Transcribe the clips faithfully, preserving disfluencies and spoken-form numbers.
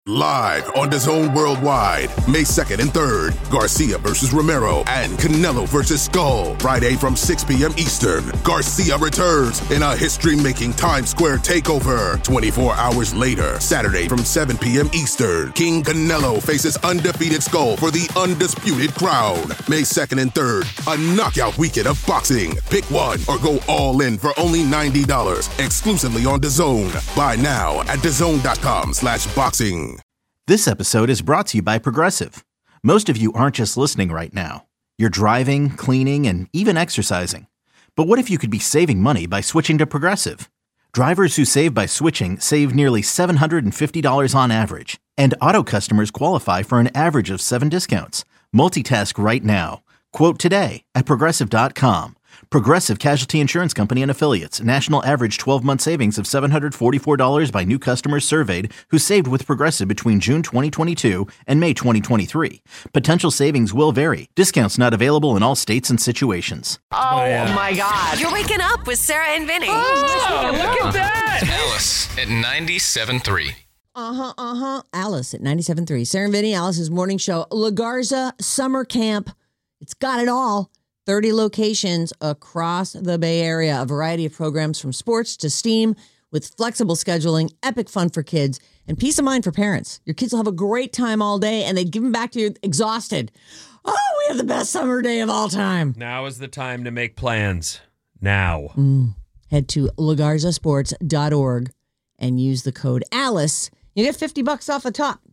Live on DAZN Worldwide, May second and third, Garcia versus Romero and Canelo versus Skull. Friday from six p.m. Eastern, Garcia returns in a history-making Times Square takeover. twenty-four hours later, Saturday from seven p.m. Eastern, King Canelo faces undefeated Skull for the undisputed crown. May second and third, a knockout weekend of boxing. Pick one or go all in for only ninety dollars, exclusively on DAZN. Buy now at DAZN.com slash boxing. This episode is brought to you by Progressive. Most of you aren't just listening right now. You're driving, cleaning, and even exercising. But what if you could be saving money by switching to Progressive? Drivers who save by switching save nearly seven hundred fifty dollars on average. And auto customers qualify for an average of seven discounts. Multitask right now. Quote today at Progressive dot com. Progressive Casualty Insurance Company and Affiliates. National average twelve-month savings of seven hundred forty-four dollars by new customers surveyed who saved with Progressive between June twenty twenty-two and May twenty twenty-three. Potential savings will vary. Discounts not available in all states and situations. Oh, oh yeah. my God. You're waking up with Sarah and Vinny. Oh, look at that. Alice at ninety-seven point three. Uh-huh, uh-huh. Alice at ninety-seven point three. Sarah and Vinny, Alice's morning show. La Garza Summer Camp. It's got it all. thirty locations across the Bay Area. A variety of programs from sports to STEAM with flexible scheduling, epic fun for kids, and peace of mind for parents. Your kids will have a great time all day, and they give them back to you exhausted. Oh, we have the best summer day of all time. Now is the time to make plans. Now. Mm. Head to la garza sports dot org and use the code ALICE. You get fifty bucks off the top,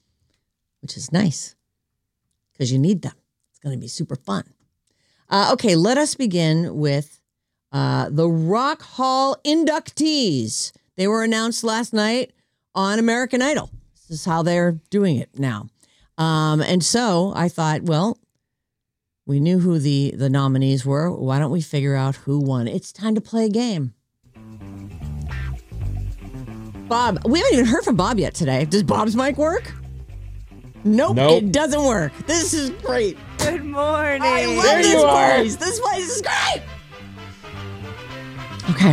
which is nice because you need them. It's going to be super fun. Uh, okay, let us begin with uh, the Rock Hall inductees. They were announced last night on American Idol. This is how they're doing it now. Um, and so I thought, well, we knew who the, the nominees were. Why don't we figure out who won? It's time to play a game. Bob, we haven't even heard from Bob yet today. Does Bob's mic work? Nope, nope, it doesn't work. This is great. Good morning. I love there this you place. Are. This place is great. Okay.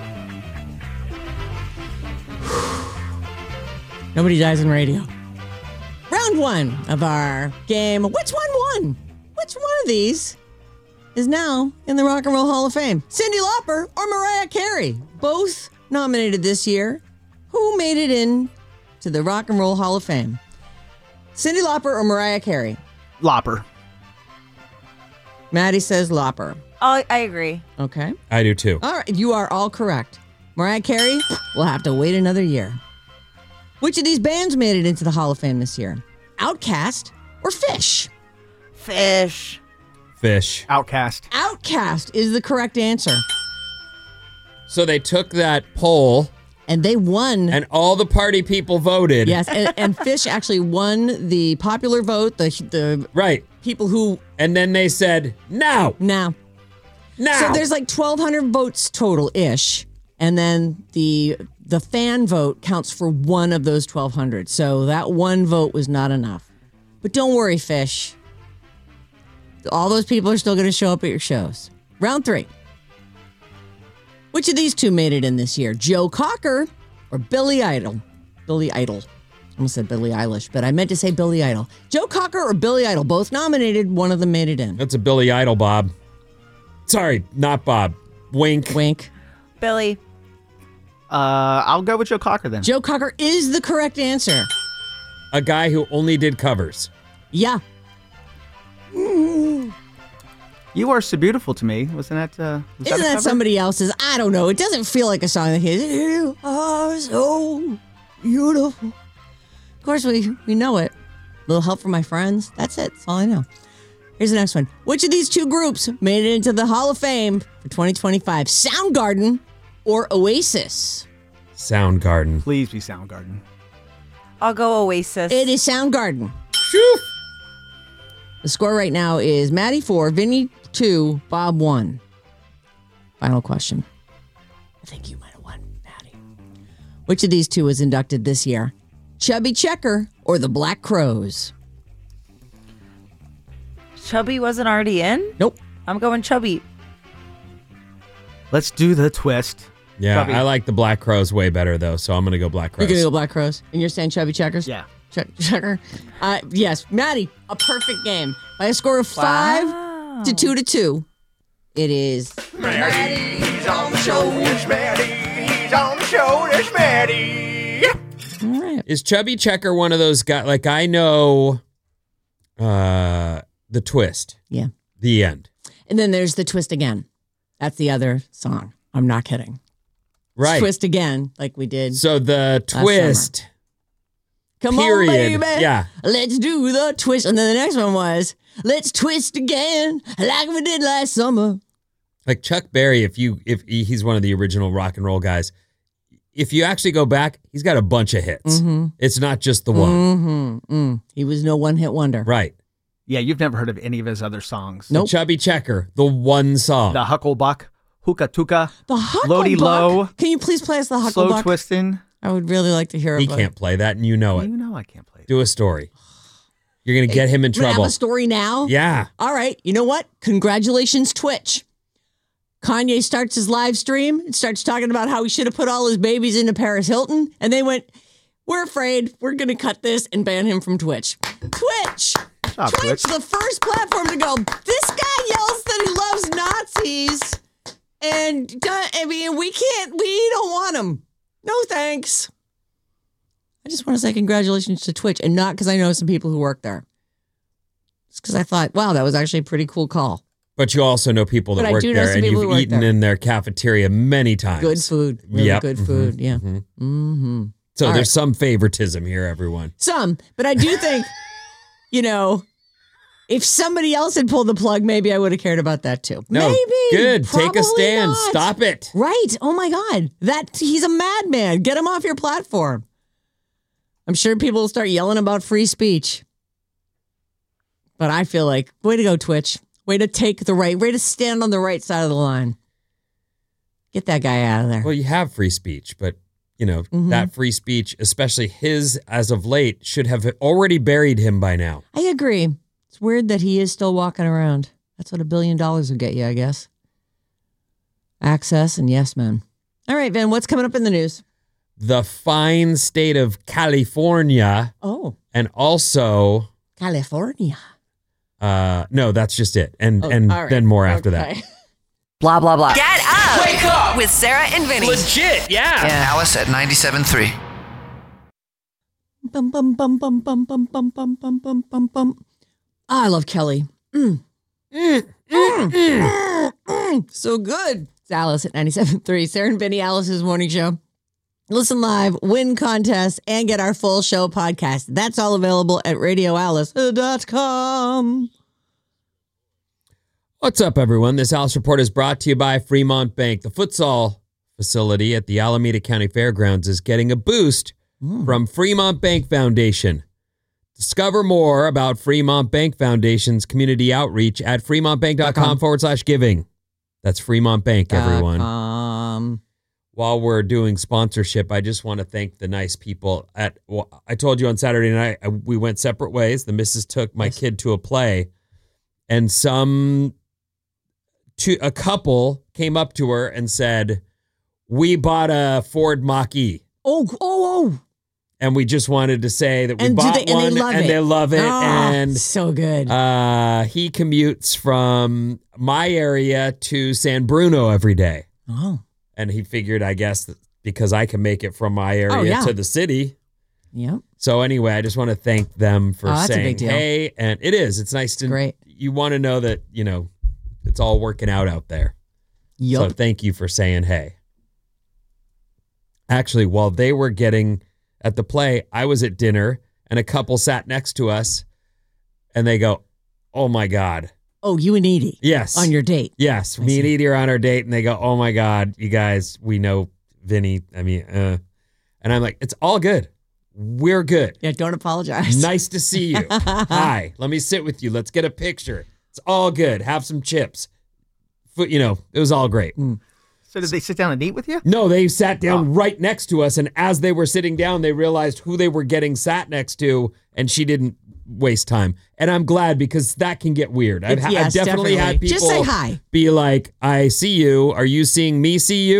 Nobody dies in radio. Round one of our game. Which one won? Which one of these is now in the Rock and Roll Hall of Fame? Cyndi Lauper or Mariah Carey? Both nominated this year. Who made it in to the Rock and Roll Hall of Fame? Cyndi Lauper or Mariah Carey? Lauper. Maddie says Lauper. Oh, I agree. Okay. I do too. All right. You are all correct. Mariah Carey will have to wait another year. Which of these bands made it into the Hall of Fame this year? Outkast or Fish? Fish. Fish. Outcast. Outkast is the correct answer. So they took that poll. And they won. And all the party people voted. Yes, and, and Fish actually won the popular vote. The the right people who. And then they said no, no, no. So there's like twelve hundred votes total ish, and then the the fan vote counts for one of those twelve hundred. So that one vote was not enough. But don't worry, Fish. All those people are still going to show up at your shows. Round three. Which of these two made it in this year? Joe Cocker or Billy Idol? Billy Idol. I almost said Billie Eilish, but I meant to say Billy Idol. Joe Cocker or Billy Idol? Both nominated. One of them made it in. That's a Billy Idol, Bob. Sorry, not Bob. Wink. Wink. Billy. Uh, I'll go with Joe Cocker then. Joe Cocker is the correct answer. A guy who only did covers. Yeah. You Are So Beautiful to Me. Wasn't that? Uh, was Isn't that, that somebody else's? I don't know. It doesn't feel like a song that his. You are so beautiful. Of course, we we know it. A little help from my friends. That's it. That's all I know. Here's the next one. Which of these two groups made it into the Hall of Fame for twenty twenty-five? Soundgarden or Oasis? Soundgarden. Please be Soundgarden. I'll go Oasis. It is Soundgarden. Shoo. The score right now is Maddie four, Vinny two, Bob one. Final question. I think you might have won, Maddie. Which of these two was inducted this year? Chubby Checker or the Black Crowes? Chubby wasn't already in? Nope. I'm going Chubby. Let's do the twist. Yeah, Chubby. I like the Black Crows way better, though, so I'm going to go Black Crows. You're going to go Black Crows. And you're saying Chubby Checkers? Yeah. Check, checker. Uh, yes, Maddie, a perfect game. By a score of five Wow. to two to two. It is. Maddie's on the show. It's Maddie. He's on the show. There's Maddie. All right. Is Chubby Checker one of those guys? Like, I know uh, the twist. Yeah. The end. And then there's the Twist Again. That's the other song. I'm not kidding. Right. Twist Again, like we did. So the twist. Come period. on, baby. Yeah. Let's do the twist. And then the next one was, let's twist again like we did last summer. Like Chuck Berry, if you if he, he's one of the original rock and roll guys, if you actually go back, he's got a bunch of hits. Mm-hmm. It's not just the one. Mm-hmm. Mm. He was no one-hit wonder. Right. Yeah, you've never heard of any of his other songs. Nope. The Chubby Checker, the one song. The Hucklebuck, Hookah Tuka, The Hucklebuck. Lodi Low. Can you please play us the Slow Hucklebuck? Twistin'. I would really like to hear he it. can't play that, and you know it. You know I can't play it. Do a story. You're going to get him in We're gonna trouble. have a story now? Yeah. All right. You know what? Congratulations, Twitch. Kanye starts his live stream and starts talking about how he should have put all his babies into Paris Hilton. And they went, we're afraid we're going to cut this and ban him from Twitch. Twitch. job, Twitch, Twitch. the first platform to go, this guy yells that he loves Nazis. And, uh, I mean, we can't, we don't want him. No thanks. I just want to say congratulations to Twitch, and not because I know some people who work there. It's because I thought, wow, that was actually a pretty cool call. But you also know people that But I work do know there, some and people you've who work eaten there. in their cafeteria many times. Good food. Really Yep. good Mhm. food. Yeah. Mhm. Mm-hmm. So All there's right. some favoritism here, everyone. Some, but I do think, you know, if somebody else had pulled the plug, maybe I would have cared about that too. No, maybe. good. Take a Probably stand. not. Stop it. Right. Oh my God. That he's a madman. Get him off your platform. I'm sure people will start yelling about free speech. But I feel like, way to go, Twitch. Way to take the right, way to stand on the right side of the line. Get that guy out of there. Well, you have free speech, but you know, Mhm. that free speech, especially his as of late, should have already buried him by now. I agree. It's weird that he is still walking around. That's what a billion dollars would get you, I guess. Access and yes, man. All right, Vin, what's coming up in the news? The fine state of California, Oh, and also, California. uh, no, that's just it, and Oh, and all right. then more after Okay. that. Blah, blah, blah. Get up! Wake up! With Sarah and Vinny. Legit, yeah. Alice at ninety-seven point three. Bum, bum, bum, bum, bum, bum, bum, bum, bum, bum, bum, bum. Ah, I love Kelly. Mm. Mm, mm, mm, mm. So good. It's Alice at ninety-seven point three. Sarah and Vinny, Alice's morning show. Listen live, win contest, and get our full show podcast. That's all available at radio alice dot com. What's up, everyone? This Alice Report is brought to you by Fremont Bank. The futsal facility at the Alameda County Fairgrounds is getting a boost from Fremont Bank Foundation. Discover more about Fremont Bank Foundation's community outreach at fremontbank.com forward slash giving. That's Fremont Bank, everyone. Um, While we're doing sponsorship, I just want to thank the nice people at, well, I told you on Saturday night, I- we went separate ways. The missus took my Yes. kid to a play, and some, two, a couple came up to her and said, we bought a Ford Mach-E. oh, oh, oh. And we just wanted to say that we And do bought they- and they one love and it. they love it. Ah, and so good. uh, he commutes from my area to San Bruno every day. oh, And he figured, I guess, that because I can make it from my area Oh, yeah. to the city. yep. So anyway, I just want to thank them for Oh, that's a saying, big deal. hey, and it is. It's nice to, Great. you want to know that, you know, it's all working out out there. So Yup. thank you for saying, hey. Actually, while they were getting at the play, I was at dinner and a couple sat next to us and they go, oh my God. Oh, you and Edie. Yes. On your date. Yes. I Me and see. Edie are on our date and they go, oh my God, you guys, we know Vinny. I mean, uh, and I'm like, it's all good. We're good. Yeah, don't apologize. Nice to see you. Hi. Let me sit with you. Let's get a picture. It's all good. Have some chips. Foot, you know, it was all great. So did they sit down and eat with you? No, they sat down right next to us. And as they were sitting down, they realized who they were getting sat next to. And she didn't waste time. And I'm glad because that can get weird. I've, It's- ha- yes, I've definitely, definitely. had people Just say hi. be like, I see you. Are you seeing me see you?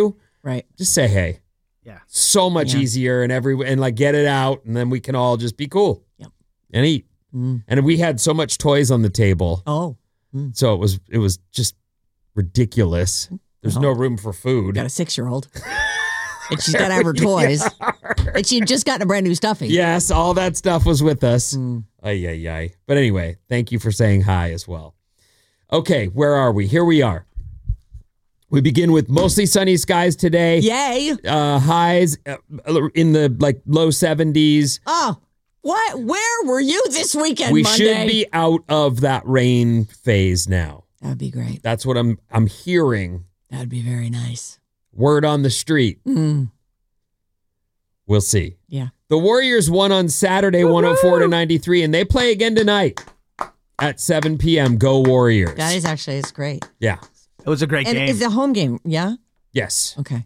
Right. Just say hey. Yeah. So much Yeah. easier and every and like get it out and then we can all just be cool. Yep. And eat. Mm. And we had so much toys on the table. Oh. Mm. So it was it was just ridiculous. There's Oh. no room for food. Got a six-year-old. And she's got to have her toys. And she had just gotten a brand new stuffy. Yes, all that stuff was with us. Mm. Ay, ay, ay. But anyway, thank you for saying hi as well. Okay, where are we? Here we are. We begin with mostly sunny skies today. Yay. Uh, highs uh, in the like low seventies. Oh, what? Where were you this weekend, We Monday? should be out of that rain phase now. That would be great. That's what I'm I'm hearing. That would be very nice. Word on the street. Mm. We'll see. Yeah. The Warriors won on Saturday, one oh four to ninety-three, and they play again tonight at seven p.m. Go Warriors. That is actually, it's great. Yeah. It was a great And game. it's a home game, yeah? Yes. Okay.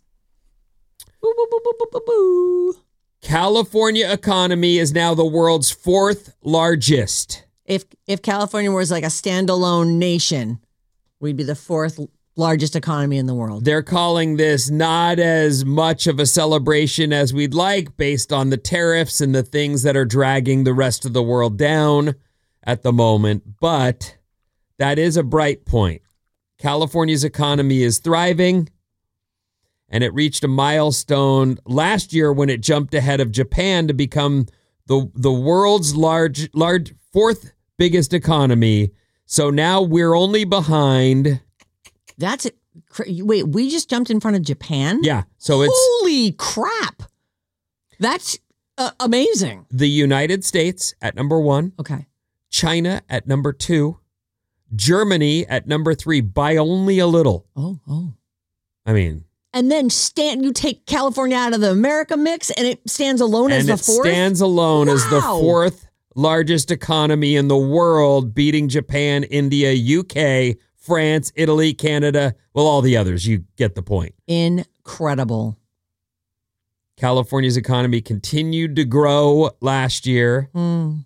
Boo, boo, boo, boo, boo, boo, boo. California economy is now the world's fourth largest. If if California was like a standalone nation, we'd be the fourth largest economy in the world. They're calling this not as much of a celebration as we'd like based on the tariffs and the things that are dragging the rest of the world down at the moment. But that is a bright point. California's economy is thriving, and it reached a milestone last year when it jumped ahead of Japan to become the the world's large large fourth biggest economy. So now we're only behind. That's it. Wait, we just jumped in front of Japan? Yeah. So it's Holy crap. That's uh, amazing. the United States at number one, Okay. China at number two, Germany at number three by only a little. Oh, oh. I mean, And then stand you take California out of the America mix and it stands alone as and the it fourth? stands alone as the Wow. fourth largest economy in the world, beating Japan, India, U K, France, Italy, Canada, well, all the others. You get the point. Incredible. California's economy continued to grow last year. Mm.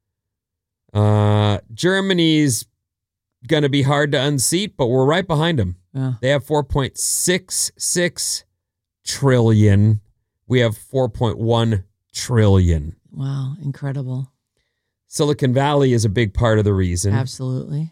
Uh, Germany's going to be hard to unseat, but we're right behind them. Yeah. They have four point six six trillion. We have four point one trillion. Wow, incredible. Silicon Valley is a big part of the reason. Absolutely.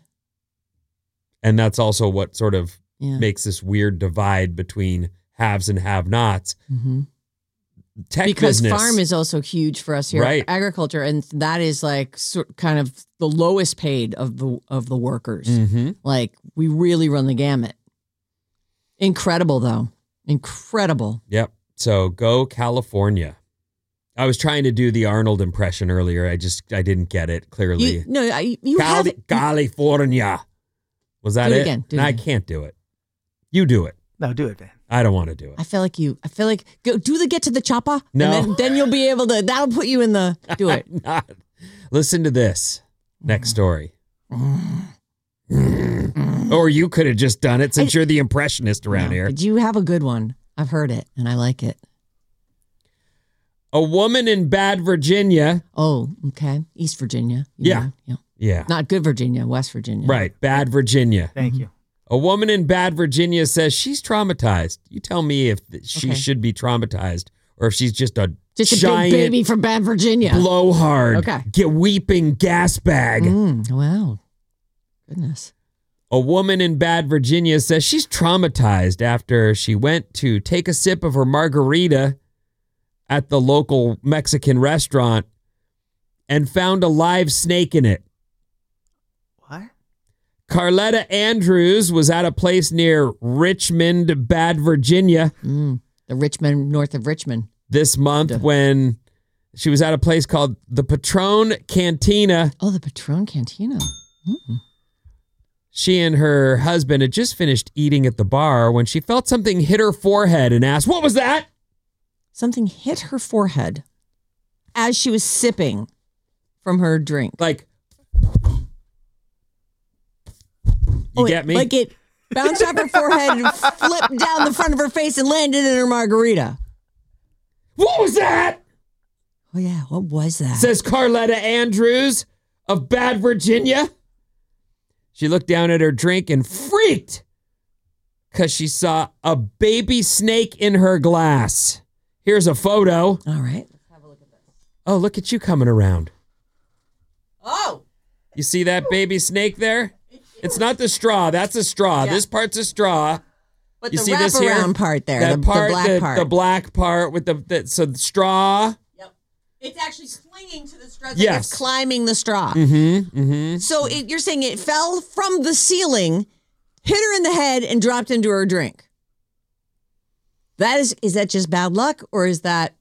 And that's also what sort of Yeah. makes this weird divide between haves and have-nots. Mm-hmm. Tech Because business. farm is also huge for us here, Right. agriculture, and that is like sort kind of the lowest paid of the of the workers. Mhm. Like we really run the gamut. Incredible, though. Incredible. Yep. So go California. I was trying to do the Arnold impression earlier. I just, I didn't get it clearly. You, no, I, you Cali- have it. California. Was that Do it it? again. Do it No, I again. can't do it. You do it. No, do it, man. I don't want to do it. I feel like you. I feel like go do the get to the chopper. No. and then, then you'll be able to. That'll put you in the. Do it. I'm not. Listen to this. Next story. Or you could have just done it since I- you're the impressionist around No, here. But you have a good one. I've heard it and I like it. A woman in Bad Virginia. Oh, okay. East Virginia. You Yeah. know, yeah. Yeah. Not good Virginia. West Virginia. Right. Bad Virginia. Thank you. A woman in Bad Virginia says she's traumatized. You tell me if th- she Okay. should be traumatized or if she's just a Just a giant big baby from Bad Virginia. blowhard, Okay. get weeping gas bag. Mm, wow. Goodness. A woman in Bad Virginia says she's traumatized after she went to take a sip of her margarita at the local Mexican restaurant and found a live snake in it. What? Carletta Andrews was at a place near Richmond, Bad Virginia Mm, the Richmond, north of Richmond. this month when she was at a place called the Patron Cantina. Oh, the Patron Cantina. Mm. She and her husband had just finished eating at the bar when she felt something hit her forehead and asked, "What was that?" Something hit her forehead as she was sipping from her drink. Like, you Oh, get me? Like it bounced off her forehead and flipped down the front of her face and landed in her margarita. What was that? Oh, yeah. What was that? Says Carletta Andrews of Bad Virginia. She looked down at her drink and freaked. because she saw a baby snake in her glass. Here's a photo. All right. Let's have a look at this. Oh, look at you coming around. Oh. You see that baby snake there? It's not the straw. That's a straw. Yeah. This part's a straw. But You the see this here? wraparound part there, That the, part, the black the, part. the black part with the, the so the straw. Yep. It's actually clinging to the straw. It's Yes. like it's climbing the straw. Mm-hmm. Mm-hmm. So it, you're saying it fell from the ceiling, hit her in the head, and dropped into her drink. That is, is that just bad luck, or is that?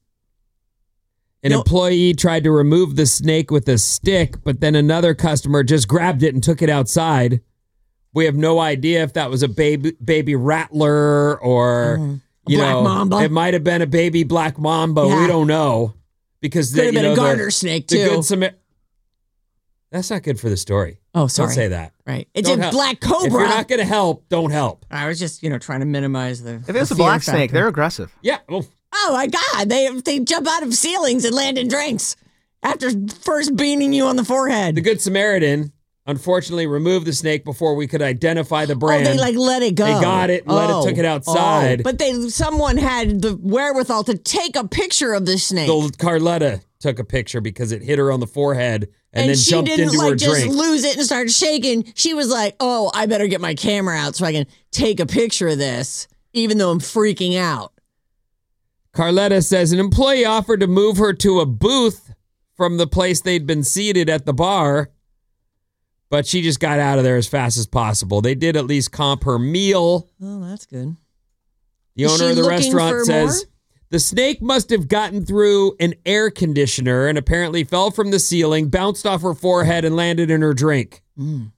An No. employee tried to remove the snake with a stick, but then another customer just grabbed it and took it outside. We have no idea if that was a baby baby rattler or Mm. you Black know, mamba. it might have been a baby black mamba. Yeah. We don't know because Could the, have you been know, a the- garter snake the too. good Samar- That's not good for the story. Oh, sorry. Don't say that. Right. It's Don't a help. black cobra. If you're not going to help, don't help. I was just, you know, trying to minimize the. If it's a black snake, they're aggressive. Yeah. Well, Oh my God! They they jump out of ceilings and land in drinks after first beaning you on the forehead. the Good Samaritan unfortunately removed the snake before we could identify the Oh, brand. they like let it go. They got it and let it- Oh. took it outside. Oh. But they someone had the wherewithal to take a picture of the snake. So Carletta took a picture because it hit her on the forehead and, and then she jumped didn't into like her just drink. lose it and start shaking. She was like, "Oh, I better get my camera out so I can take a picture of this, even though I'm freaking out." Carletta says an employee offered to move her to a booth from the place they'd been seated at the bar, but she just got out of there as fast as possible. They did at least comp her meal. Oh, that's good. The Is owner she of the looking restaurant for says more? the snake must have gotten through an air conditioner and apparently fell from the ceiling, bounced off her forehead, and landed in her drink. Mm.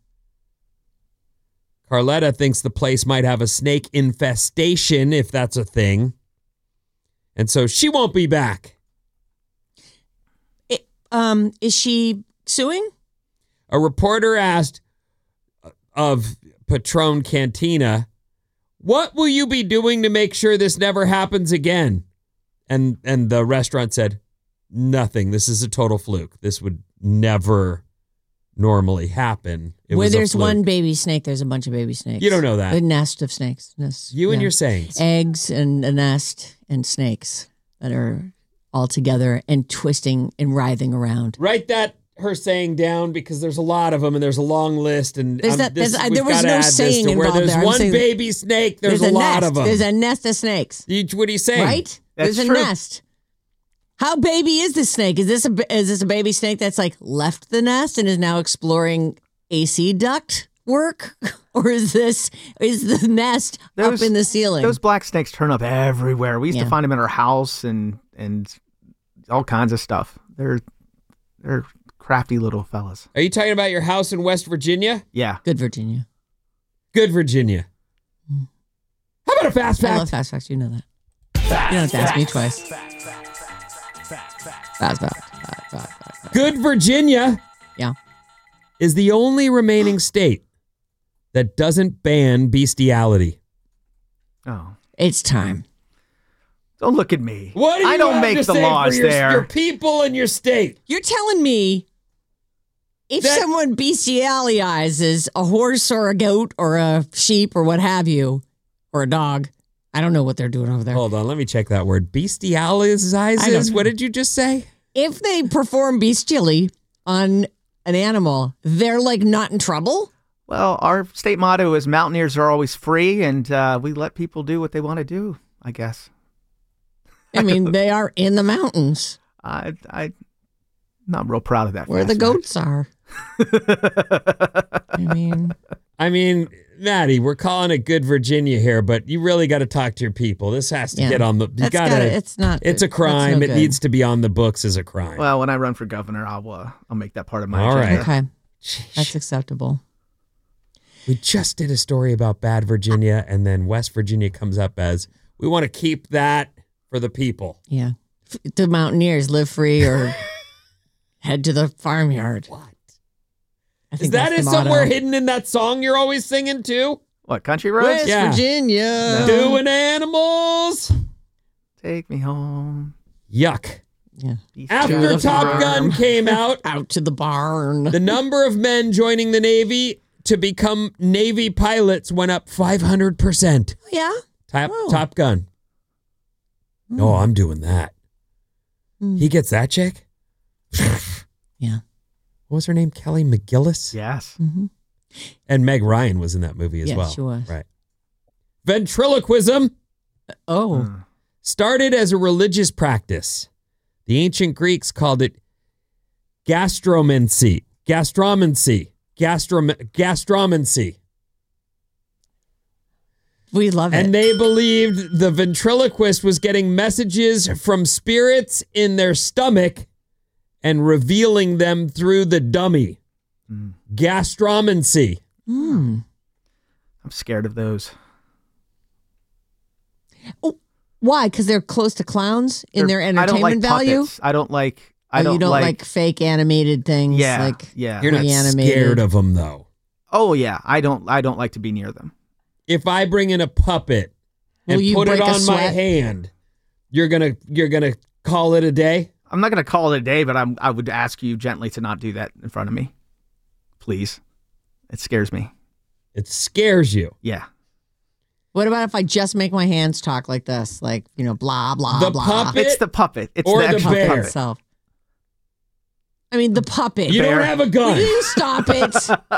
Carletta thinks the place might have a snake infestation, if that's a thing. And so she won't be back. It, um, is she suing? A reporter asked of Patron Cantina, "What will you be doing to make sure this never happens again?" And and the restaurant said, "Nothing. This is a total fluke. This would never normally happen." It Where was a there's fluke." one baby snake, there's a bunch of baby snakes. You don't know that. A nest of snakes. Nest, You and yeah. your sayings. Eggs and a nest and snakes that are all together and twisting and writhing around. Write that her saying down because there's a lot of them and there's a long list and There's um, that- this, there's- uh, we've there was gotta no add this saying to where involved there's there. I'm one saying baby snake. There's, a, a lot nest. of them. There's a nest of snakes. You, what are you saying? Right? That's There's a true. nest. How baby is this snake? Is this a is this a baby snake that's like left the nest and is now exploring A C duct work, or is this is the nest Those- up in the ceiling? Those black snakes turn up everywhere. We used Yeah. to find them in our house and and all kinds of stuff. They're they're crafty little fellas. Are you talking about your house in West Virginia? Yeah. Good Virginia. Good Virginia. How about a fast I love fact? fast facts. You know that. You don't have to ask me twice. Fast fact. Fact, fact, fact. Good Virginia Yeah. is the only remaining state that doesn't ban bestiality. Oh. It's time. Don't look at me. What do you I don't have make to the say laws for your, there. your people and your state? You're telling me if That- someone bestializes a horse or a goat or a sheep or what have you, or a dog, I don't know what they're doing over there. Hold on, let me check that word. I don't Bestializes? know. What did you just say? If they perform bestially on an animal, they're like not in trouble. Well, our state motto is mountaineers are always free, and uh, we let people do what they want to do, I guess. I mean, they are in the mountains I, I, not real proud of that. where the fast goats are. I mean, I mean, Maddie, we're calling it Good Virginia here, but you really got to talk to your people. This has to Yeah. get on the. You That's gotta, gotta- it's not It's a good. crime. That's no It good. needs to be on the books as a crime. Well, when I run for governor, I'll uh, I'll make that part of my All agenda. right. okay, that's acceptable. We just did a story about bad Virginia, and then West Virginia comes up as we want to keep that for the people. Yeah, F- the mountaineers live free or head to the farmyard. What? I Is think that that's is the somewhere motto. hidden in that song you're always singing too? What, country roads? West Yeah. Virginia. Doing animals. Take me home. Yuck. Yeah. East to After the Top farm. Gun came out, Out to the barn. the number of men joining the Navy to become Navy pilots went up five hundred percent. Yeah. Top, Oh. Top Gun. No, I'm doing that. Mm. He gets that chick? Yeah. What was her name? Kelly McGillis? Yes. Mm-hmm. And Meg Ryan was in that movie as Yes, well. she was. Right. Ventriloquism Oh. Hmm. started as a religious practice. The ancient Greeks called it gastromancy. Gastromancy. Gastrom- gastromancy. We love it. And they believed the ventriloquist was getting messages from spirits in their stomach and revealing them through the dummy. Mm. Gastromancy. Mm. I'm scared of those. Oh, why? Because they're close to clowns in They're- their I don't entertainment like value? puppets. I don't like. I Oh, don't, you don't like, like, fake animated things? Yeah, Like yeah. You're not reanimated. scared of them, though. Oh yeah, I don't. I don't like to be near them. If I bring in a puppet and Will you put it break a on my sweat? hand, you're gonna you're gonna call it a day? I'm not gonna call it a day, but I'm. I would ask you gently to not do that in front of me, please. It scares me. It scares you. Yeah. What about if I just make my hands talk like this? Like, you know, blah, blah, The blah. puppet It's the puppet. It's or the the actual bear? puppet. Itself. I mean, the puppet. You Bear. don't have a gun. Will you stop it?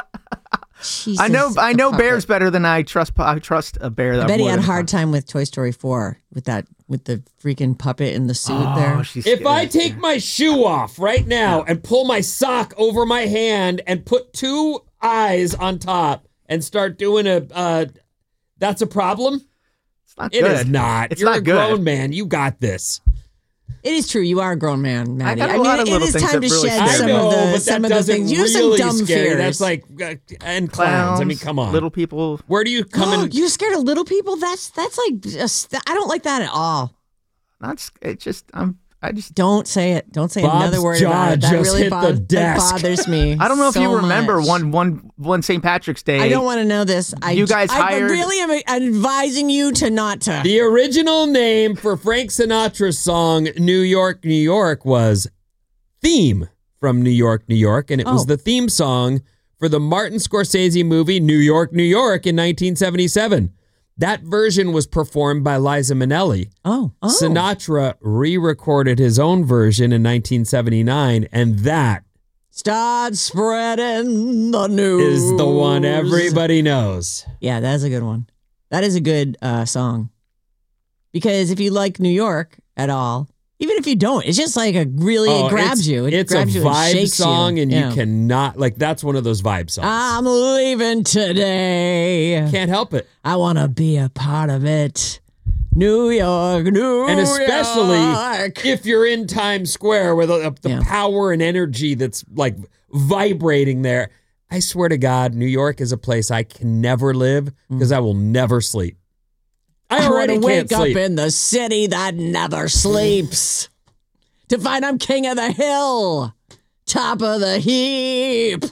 Jesus, I know. I the know puppet. bears better than I trust. I trust a bear. I That bet he more had a than hard time with Toy Story four with that, with the freaking puppet in the suit Oh, there. she's If I scared. take my shoe off right now and pull my sock over my hand and put two eyes on top and start doing a, uh, that's a problem? it's not It good. is not. It's You're not a good. grown man. You got this. It is true. You are a grown man, Maddie. got a I mean, lot of it little is things time that to really shed scare I some me. know, of the but some that of the doesn't things. You have some really dumb scare. fears. That's like, uh, and clowns. I mean, come on. Little people. Where do you come Oh, in? you're scared of little people? That's that's like just, I don't like that at all. Not. sc- It just. I'm. I just. Don't say it. Don't say Bob's another word jaw about it. That just really hit the bo- that desk. bothers me. I don't know if so you remember much. one one one Saint Patrick's Day. I don't want to know this. I, You guys I hired- really am advising you to not to. The original name for Frank Sinatra's song New York, New York was Theme from New York, New York. And it was Oh. the theme song for the Martin Scorsese movie New York, New York in nineteen seventy-seven. That version was performed by Liza Minnelli. oh, oh. Sinatra re-recorded his own version in nineteen seventy-nine, and that Start spreading the news. is the one everybody knows. Yeah, that's a good one. That is a good uh, song. Because if you like New York at all, even if you don't, it's just like a really, Oh, it grabs it's, you. It it's grabs a you and vibe shakes song, you. and Yeah. you cannot, like, that's one of those vibe songs. I'm leaving today. Can't help it. I want to be a part of it. New York, New And especially York. if you're in Times Square with uh, the Yeah. power and energy that's like vibrating there. I swear to God, New York is a place I can never live because I will never sleep. I I want already to can't wake sleep. up in the city that never sleeps. To find I'm king of the hill, top of the heap.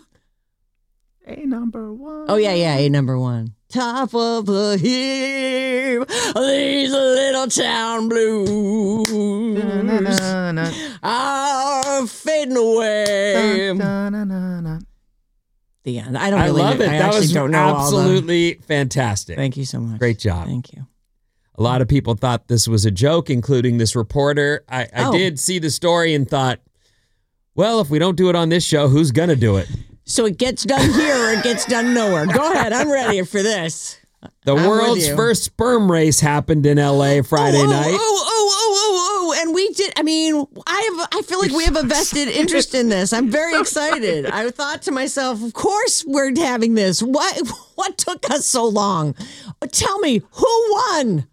A number one. Oh, yeah, yeah, A number one. Top of the heap, these little town blues Na-na-na-na. are fading away. Na-na-na-na. The end. I don't I really love know. it. I That actually was don't know all the- absolutely fantastic. Thank you so much. Great job. Thank you. A lot of people thought this was a joke, including this reporter. I, I Oh. did see the story and thought, well, if we don't do it on this show, who's going to do it? So it gets done here or it gets done nowhere. Go ahead. I'm ready for this. The I'm with world's you. first sperm race happened in L A Friday oh, oh, night. Oh, oh, oh, oh, oh. And we did. I mean, I have. I feel like we have a vested interest in this. I'm very excited. I thought to myself, of course we're having this. What, what took us so long? Tell me, who won?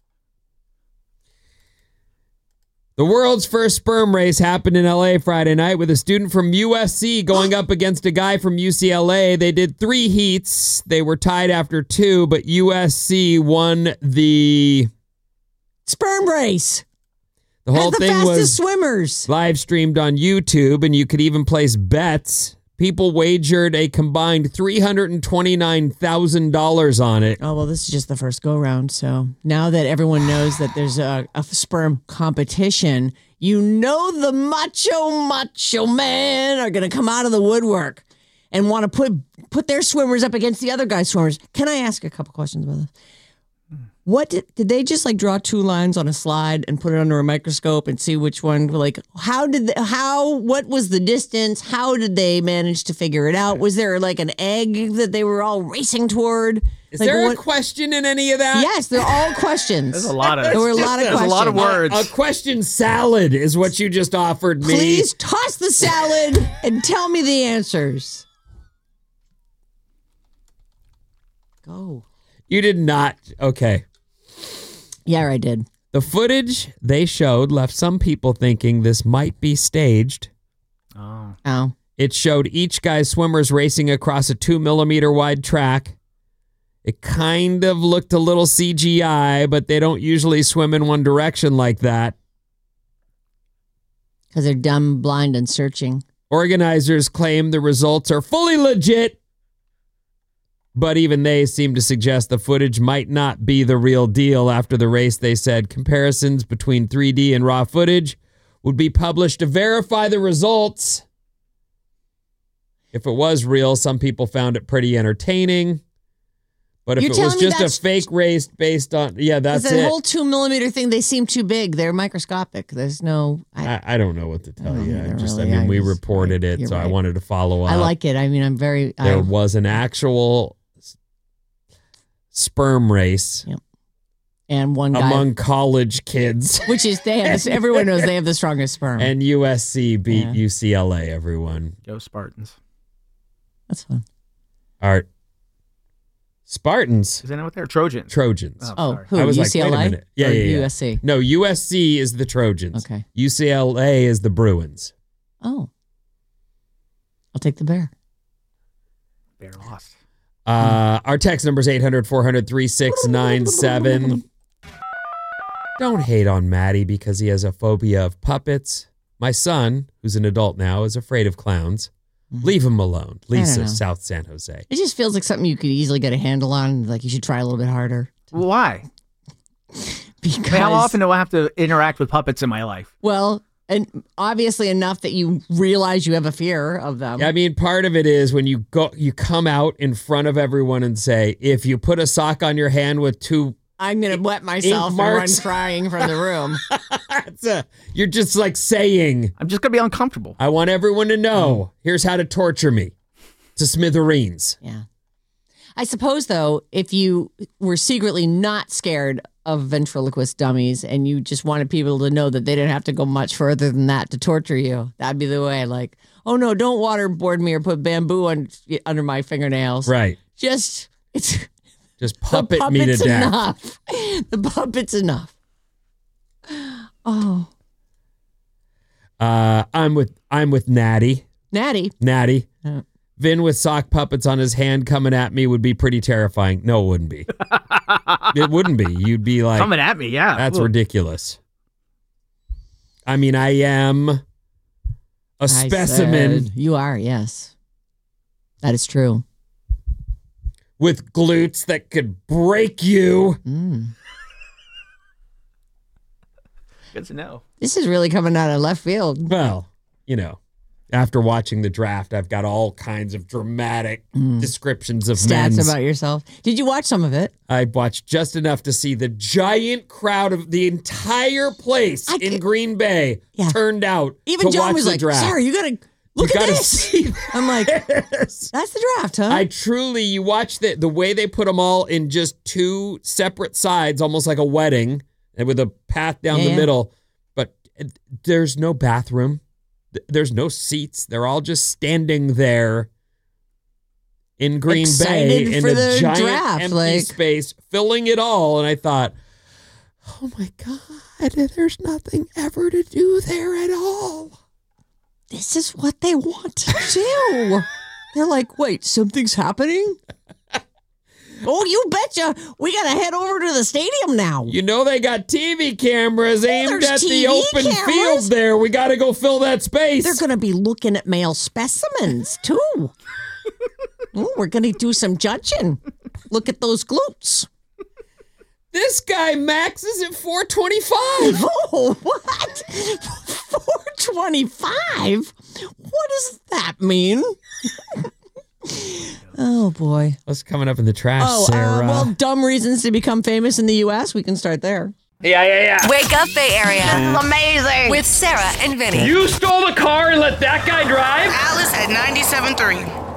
The world's first sperm race happened in L A Friday night with a student from U S C going up against a guy from U C L A. They did three heats. They were tied after two, but U S C won the Sperm race. the whole Has the thing fastest was swimmers. live streamed on YouTube, and you could even place bets. People wagered a combined three hundred twenty-nine thousand dollars on it. Oh, well, this is just the first go round. So now that everyone knows that there's a, a sperm competition, you know the macho, macho men are going to come out of the woodwork. and want to put put their swimmers up against the other guy's swimmers. Can I ask a couple questions about this? What did, did they just like draw two lines on a slide and put it under a microscope and see which one? Like, how did they, how what was the distance? How did they manage to figure it out? Was there like an egg that they were all racing toward? Is like, there what, a question in any of that? Yes, they're all questions. There's a lot of there were a lot of There's questions. a lot of words. A, a question salad is what you just offered me. Please toss the salad and tell me the answers. Go. You did not. Okay. Yeah, I did. The footage they showed left some people thinking this might be staged. Oh. Oh. It showed each guy's swimmers racing across a two millimeter wide track. It kind of looked a little C G I, but they don't usually swim in one direction like that. Because they're dumb, blind, and searching. Organizers claim the results are fully legit, but even they seem to suggest the footage might not be the real deal. After the race, they said comparisons between three D and raw footage would be published to verify the results. If it was real, some people found it pretty entertaining. But if You're it was telling me just a that's- fake race based on, yeah, that's that it. whole two millimeter thing, they seem too big. They're microscopic. There's no. I, I, I don't know what to tell don't you. I either, just, really. I mean, I we just- reported it, you're so I right. wanted to follow up. I like it. I mean, I'm very. There I, was an actual s- sperm race Yep. and one guy, among college kids. which is they have. This, everyone knows they have the strongest sperm. And U S C beat Yeah. U C L A, everyone. Go Spartans. That's fun. Art. Spartans. Isn't that what they're? Trojans. Trojans. Oh, Oh, sorry. who? I was U like, C L A wait a minute. Yeah, or yeah, yeah. U S C. No, U S C is the Trojans. Okay. U C L A is the Bruins. Oh, I'll take the bear. They're lost. Uh, our text number is eight hundred, four hundred, three six nine seven. Don't hate on Maddie because he has a phobia of puppets. My son, who's an adult now, is afraid of clowns. Leave him alone. I don't Lisa, know. South San Jose. It just feels like something you could easily get a handle on. Like you should try a little bit harder. Why? Because I mean, how often do I have to interact with puppets in my life? Well, and obviously enough that you realize you have a fear of them. I mean, part of it is when you go, you come out in front of everyone and say, if you put a sock on your hand with two, I'm gonna wet myself and ink run marks. crying from the room. it's a, you're just like saying, I'm just gonna be uncomfortable. I want everyone to know, here's how to torture me to smithereens. Yeah. I suppose, though, if you were secretly not scared of ventriloquist dummies and you just wanted people to know that they didn't have to go much further than that to torture you, that'd be the way. Like, oh, no, don't waterboard me or put bamboo on, under my fingernails. Right. Just, it's Just the puppet me to puppet's death. enough. The puppet's enough. Oh, Uh, I'm with I'm with Natty. Natty. Natty. Uh, Vin with sock puppets on his hand coming at me would be pretty terrifying. No, it wouldn't be. It wouldn't be. You'd be like, Coming at me, yeah. that's Look. ridiculous. I mean, I am a I specimen said- you are, yes. That is true. with glutes that could break you. Mm. Good to know. This is really coming out of left field. Well, you know, after watching the draft, I've got all kinds of dramatic descriptions of Stats men's. about yourself. Did you watch some of it? I watched just enough to see the giant crowd of the entire place I in could- Green Bay Yeah. turned out Even to John watch was the like, draft. Sarah, you gotta look you at gotta this. see I'm like, this. that's the draft, huh? I truly, you watch the the way they put them all in just two separate sides, almost like a wedding, and with a path down Yeah, the yeah. middle. But it- there's no bathroom. Th- There's no seats. They're all just standing there in Green Excited Bay in for a the giant draft, empty like- space, filling it all. And I thought, oh my God, there's nothing ever to do there at all. this is what they want to do. They're like, wait, something's happening? Oh, you betcha. We got to head over to the stadium now. You know they got T V cameras aimed there's at T V the open cameras. field there. We got to go fill that space. They're going to be looking at male specimens, too. Ooh, we're going to do some judging. Look at those glutes. This guy maxes at four twenty-five. Oh, what? four twenty-five? What does that mean? Oh, boy. What's coming up in the trash, Oh, Sarah? uh, well, dumb reasons to become famous in the U S. We can start there. Yeah, yeah, yeah. Wake up, Bay Area. This is amazing. With Sarah and Vinny. You stole the car and let that guy drive? Alice at ninety-seven point three.